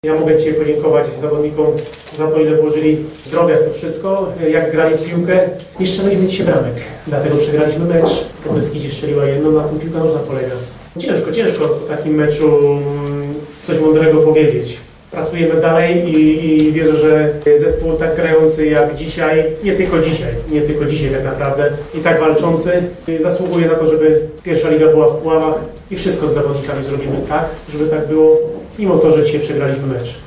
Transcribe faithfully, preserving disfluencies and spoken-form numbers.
Ja mogę dzisiaj podziękować zawodnikom za to, ile włożyli zdrowia w to wszystko, jak grali w piłkę. Nie strzeliliśmy dzisiaj bramek, dlatego przegraliśmy mecz. Beskidzie strzeliła jedno, na tym piłka nożna polega. Ciężko, ciężko po takim meczu coś mądrego powiedzieć. Pracujemy dalej i, i wierzę, że zespół tak grający jak dzisiaj, nie tylko dzisiaj, nie tylko dzisiaj tak naprawdę, i tak walczący, zasługuje na to, żeby pierwsza liga była w Puławach i wszystko z zawodnikami zrobimy tak, żeby tak było, mimo to, że dzisiaj przegraliśmy mecz.